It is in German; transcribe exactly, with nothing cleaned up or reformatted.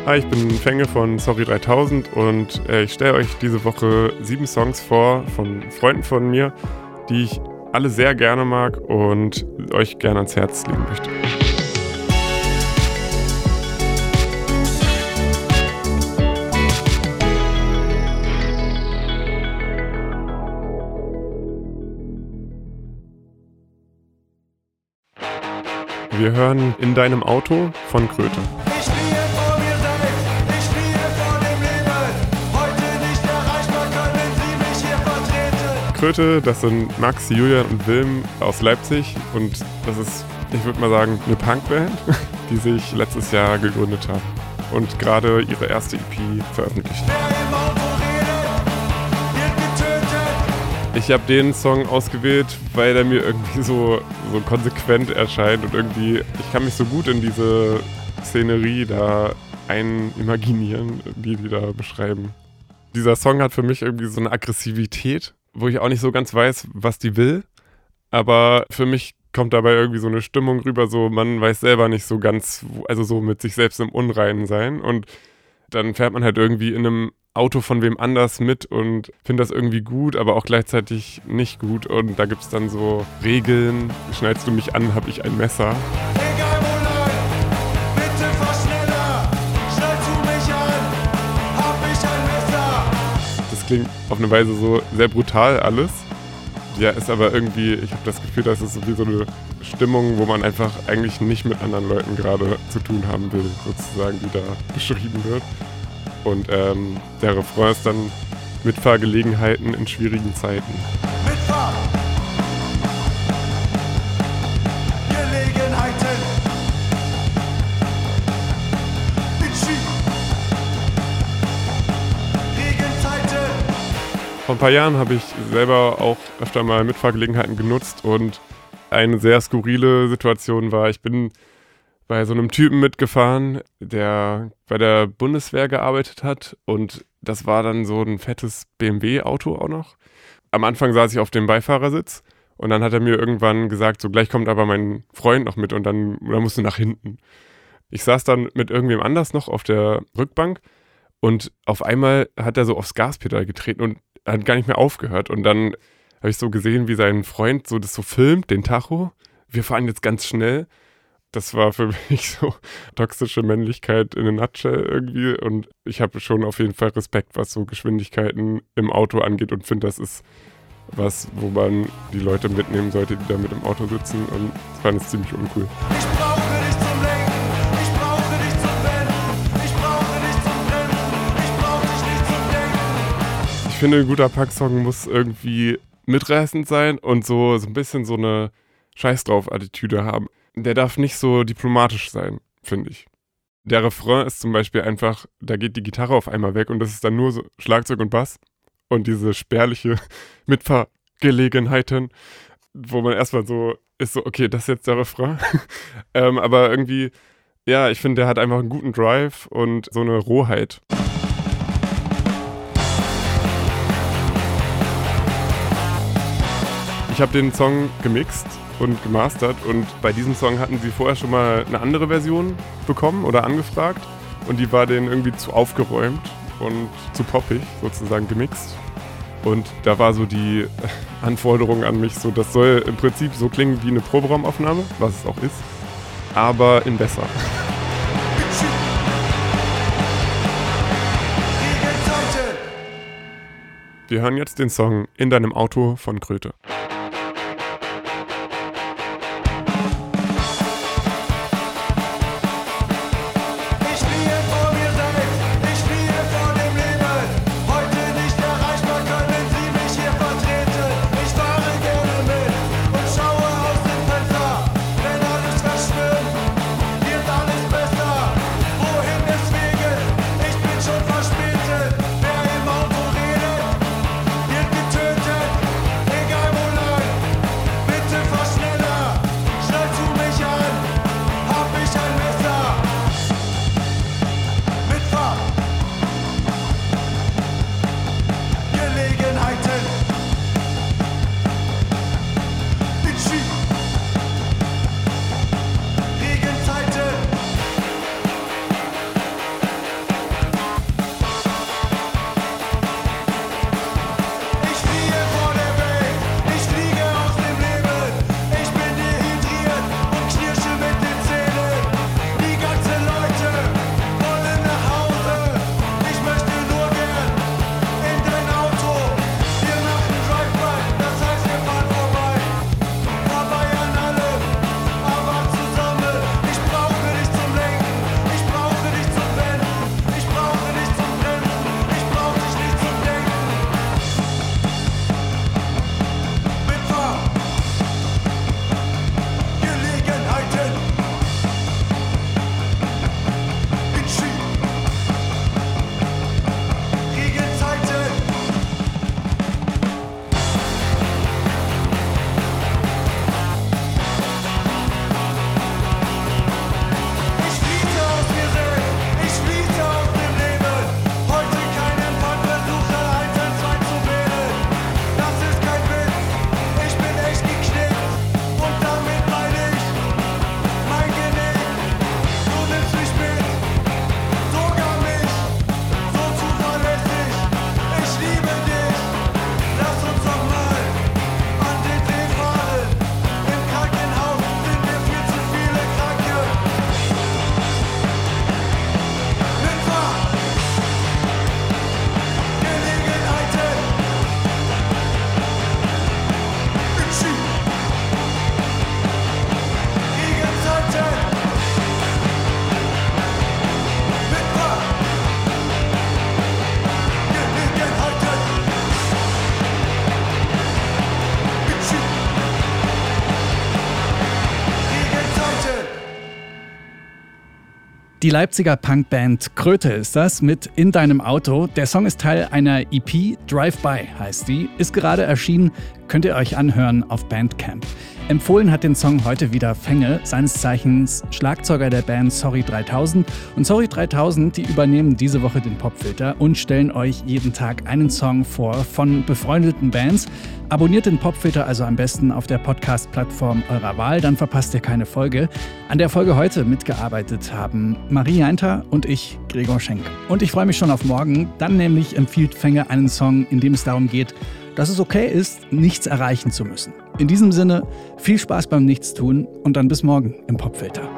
Hi, ich bin Fenge von Sorry dreitausend und äh, ich stelle euch diese Woche sieben Songs vor von Freunden von mir, die ich alle sehr gerne mag und euch gerne ans Herz legen möchte. Wir hören In deinem Auto von Kröte. Ich fliehe vor mir selbst, ich fliehe vor dem Leben. Heute nicht erreichbar, können Sie mich hier vertreten. Kröte, das sind Max, Julian und Wilm aus Leipzig und das ist, ich würde mal sagen, eine Punkband, die sich letztes Jahr gegründet hat und gerade ihre erste E P veröffentlicht. Wer im Auto redet, wird getötet. Ich habe den Song ausgewählt, weil er mir irgendwie so, so konsequent erscheint und irgendwie, ich kann mich so gut in diese Szenerie da einimaginieren, die die da beschreiben. Dieser Song hat für mich irgendwie so eine Aggressivität, wo ich auch nicht so ganz weiß, was die will, aber für mich kommt dabei irgendwie so eine Stimmung rüber, so man weiß selber nicht so ganz, also so mit sich selbst im Unreinen sein und dann fährt man halt irgendwie in einem Auto von wem anders mit und finde das irgendwie gut, aber auch gleichzeitig nicht gut. Und da gibt es dann so Regeln. Schneidest du mich an, habe ich ein Messer. Egal wo lang, bitte fahr schneller. Schneidest du mich an, hab ich ein Messer. Das klingt auf eine Weise so sehr brutal alles. Ja, ist aber irgendwie, ich habe das Gefühl, das ist so wie so eine Stimmung, wo man einfach eigentlich nicht mit anderen Leuten gerade zu tun haben will, sozusagen, die da beschrieben wird. Und ähm, der Refrain ist dann Mitfahrgelegenheiten in schwierigen Zeiten. Mitfahr. Gelegenheiten.Itschi. Regenzeiten. Vor ein paar Jahren habe ich selber auch öfter mal Mitfahrgelegenheiten genutzt und eine sehr skurrile Situation war, ich bin bei so einem Typen mitgefahren, der bei der Bundeswehr gearbeitet hat und das war dann so ein fettes B M W-Auto auch noch. Am Anfang saß ich auf dem Beifahrersitz und dann hat er mir irgendwann gesagt, so gleich kommt aber mein Freund noch mit und dann, dann musst du nach hinten. Ich saß dann mit irgendwem anders noch auf der Rückbank und auf einmal hat er so aufs Gaspedal getreten und hat gar nicht mehr aufgehört und dann habe ich so gesehen, wie sein Freund so das so filmt, den Tacho. Wir fahren jetzt ganz schnell. Das war für mich so toxische Männlichkeit in a nutshell irgendwie und ich habe schon auf jeden Fall Respekt, was so Geschwindigkeiten im Auto angeht und finde, das ist was, wo man die Leute mitnehmen sollte, die da mit im Auto sitzen und das fand ich ziemlich uncool. Ich brauche dich zum Lenken, ich brauche dich zum Rennen, ich brauche dich zum Brennen, ich brauche dich nicht zum Denken. Ich finde, ein guter Punk-Song muss irgendwie mitreißend sein und so, so ein bisschen so eine Scheiß drauf-Attitüde haben. Der darf nicht so diplomatisch sein, finde ich. Der Refrain ist zum Beispiel einfach, da geht die Gitarre auf einmal weg und das ist dann nur so Schlagzeug und Bass und diese spärliche Mitfahrgelegenheiten, wo man erstmal so ist, so okay, das ist jetzt der Refrain. ähm, aber irgendwie, ja, ich finde, der hat einfach einen guten Drive und so eine Rohheit. Ich habe den Song gemixt und gemastert und bei diesem Song hatten sie vorher schon mal eine andere Version bekommen oder angefragt und die war denen irgendwie zu aufgeräumt und zu poppig sozusagen gemixt und da war so die Anforderung an mich so, das soll im Prinzip so klingen wie eine Proberaumaufnahme, was es auch ist, aber in besser. Itschi. Regenzeiten. Wir hören jetzt den Song In deinem Auto von Kröte. Ich fliehe vor mir selbst, ich fliehe vor dem Leben. Heute nicht erreichbar, können Sie mich hier vertreten. Ich fahre gerne mit und schaue aus dem Fenster. Wenn alles verschwimmt, wird alles besser. Wohin deswegen? Ich bin schon verspätet. Wer im Auto redet, wird getötet. Egal wo Die Leipziger Punkband Kröte ist das mit In deinem Auto. Der Song ist Teil einer E P, Drive-By heißt die, ist gerade erschienen, könnt ihr euch anhören auf Bandcamp. Empfohlen hat den Song heute wieder Fenge, seines Zeichens Schlagzeuger der Band Sorry dreitausend. Und Sorry dreitausend, die übernehmen diese Woche den Popfilter und stellen euch jeden Tag einen Song vor von befreundeten Bands. Abonniert den Popfilter also am besten auf der Podcast-Plattform eurer Wahl, dann verpasst ihr keine Folge. An der Folge heute mitgearbeitet haben Marie Jainter und ich, Gregor Schenk. Und ich freue mich schon auf morgen. Dann nämlich empfiehlt Fenge einen Song, in dem es darum geht, dass es okay ist, nichts erreichen zu müssen. In diesem Sinne, viel Spaß beim Nichtstun und dann bis morgen im Popfilter.